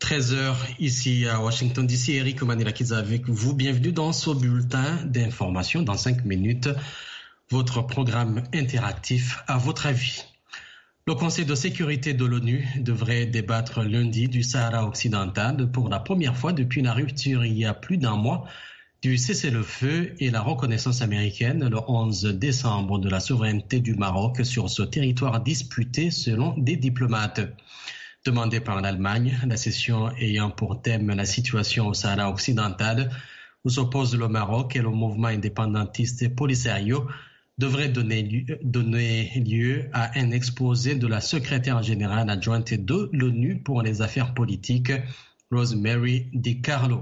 13h ici à Washington DC. Eric Manilakidze avec vous. Bienvenue dans ce bulletin d'information dans 5 minutes. Votre programme interactif à votre avis. Le Conseil de sécurité de l'ONU devrait débattre lundi du Sahara occidental pour la première fois depuis la rupture il y a plus d'un mois du cessez-le-feu et la reconnaissance américaine le 11 décembre de la souveraineté du Maroc sur ce territoire disputé selon des diplomates. Demandée par l'Allemagne, la session ayant pour thème la situation au Sahara occidental, où s'opposent le Maroc et le mouvement indépendantiste Polisario, devrait donner lieu à un exposé de la secrétaire générale adjointe de l'ONU pour les affaires politiques, Rosemary DiCarlo.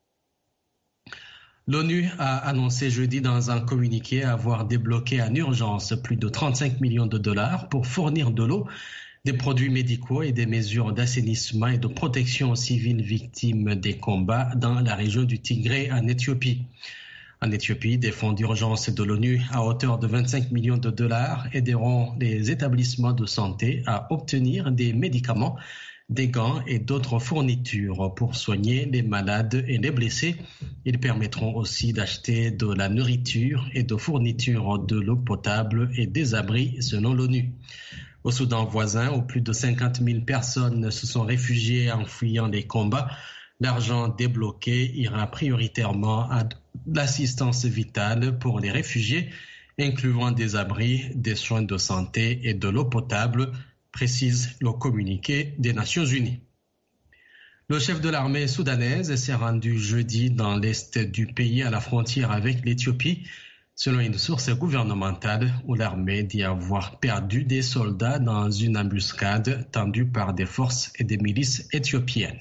L'ONU a annoncé jeudi dans un communiqué avoir débloqué en urgence plus de 35 millions de dollars pour fournir de l'eau, des produits médicaux et des mesures d'assainissement et de protection aux civils victimes des combats dans la région du Tigré en Éthiopie. En Éthiopie, des fonds d'urgence de l'ONU à hauteur de 25 millions de dollars aideront les établissements de santé à obtenir des médicaments, des gants et d'autres fournitures pour soigner les malades et les blessés. Ils permettront aussi d'acheter de la nourriture et de fournitures de l'eau potable et des abris selon l'ONU. Au Soudan voisin, où plus de 50 000 personnes se sont réfugiées en fuyant les combats, l'argent débloqué ira prioritairement à l'assistance vitale pour les réfugiés, incluant des abris, des soins de santé et de l'eau potable, précise le communiqué des Nations Unies. Le chef de l'armée soudanaise s'est rendu jeudi dans l'est du pays à la frontière avec l'Éthiopie, selon une source gouvernementale où l'armée dit avoir perdu des soldats dans une embuscade tendue par des forces et des milices éthiopiennes.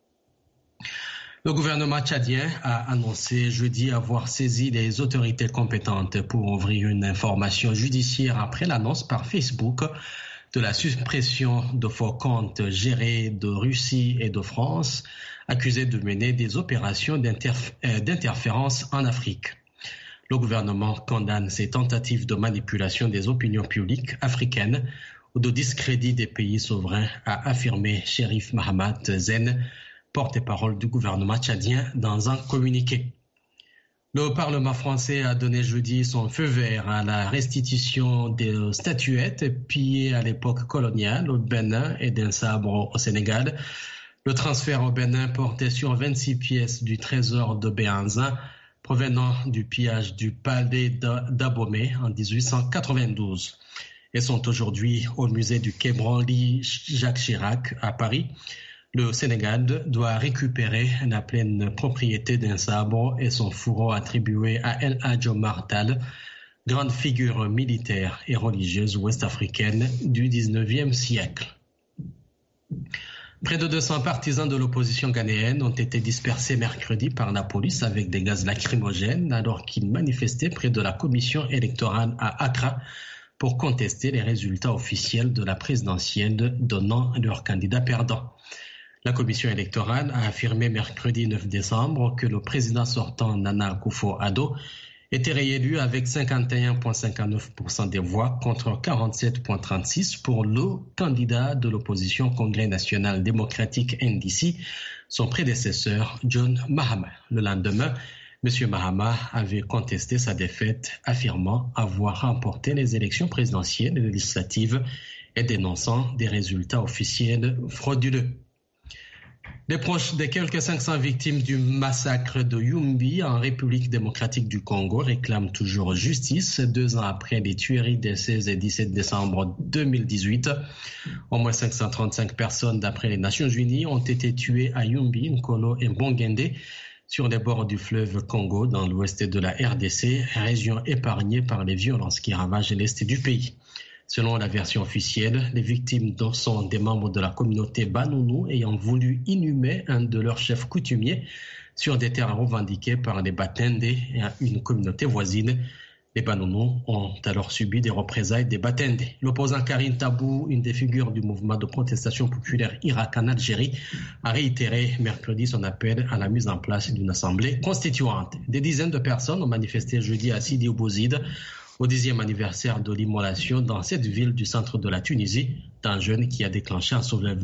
Le gouvernement tchadien a annoncé jeudi avoir saisi les autorités compétentes pour ouvrir une information judiciaire après l'annonce par Facebook de la suppression de faux comptes gérés de Russie et de France, accusés de mener des opérations d'interférence en Afrique. Le gouvernement condamne ces tentatives de manipulation des opinions publiques africaines ou de discrédit des pays souverains, a affirmé Cherif Mahamat Zen, porte-parole du gouvernement tchadien, dans un communiqué. Le Parlement français a donné jeudi son feu vert à la restitution des statuettes pillées à l'époque coloniale au Bénin et d'un sabre au Sénégal. Le transfert au Bénin portait sur 26 pièces du trésor de Béhanzin, provenant du pillage du palais d'Abomey en 1892. Elles sont aujourd'hui au musée du Quai Branly Jacques Chirac à Paris. Le Sénégal doit récupérer la pleine propriété d'un sabre et son fourreau attribué à El Hadj Omar Tall, grande figure militaire et religieuse ouest-africaine du XIXe siècle. Près de 200 partisans de l'opposition ghanéenne ont été dispersés mercredi par la police avec des gaz lacrymogènes alors qu'ils manifestaient près de la commission électorale à Accra pour contester les résultats officiels de la présidentielle donnant leur candidat perdant. La commission électorale a affirmé mercredi 9 décembre que le président sortant Nana Akufo-Addo était réélu avec 51,59% des voix contre 47,36% pour le candidat de l'opposition Congrès national démocratique NDC, son prédécesseur John Mahama. Le lendemain, M. Mahama avait contesté sa défaite, affirmant avoir remporté les élections présidentielles et législatives et dénonçant des résultats officiels frauduleux. Les proches des quelques 500 victimes du massacre de Yumbi en République démocratique du Congo réclament toujours justice 2 ans après les tueries des 16 et 17 décembre 2018. Au moins 535 personnes, d'après les Nations Unies, ont été tuées à Yumbi, Nkolo et Bongende, sur les bords du fleuve Congo, dans l'ouest de la RDC, région épargnée par les violences qui ravagent l'est du pays. Selon la version officielle, les victimes sont des membres de la communauté Banounou ayant voulu inhumer un de leurs chefs coutumiers sur des terrains revendiqués par les Batende et une communauté voisine. Les Banounou ont alors subi des représailles des Batende. L'opposant Karine Tabou, une des figures du mouvement de protestation populaire Irak en Algérie, a réitéré mercredi son appel à la mise en place d'une assemblée constituante. Des dizaines de personnes ont manifesté jeudi à Sidi Bouzid au 10e anniversaire de l'immolation dans cette ville du centre de la Tunisie d'un jeune qui a déclenché un soulèvement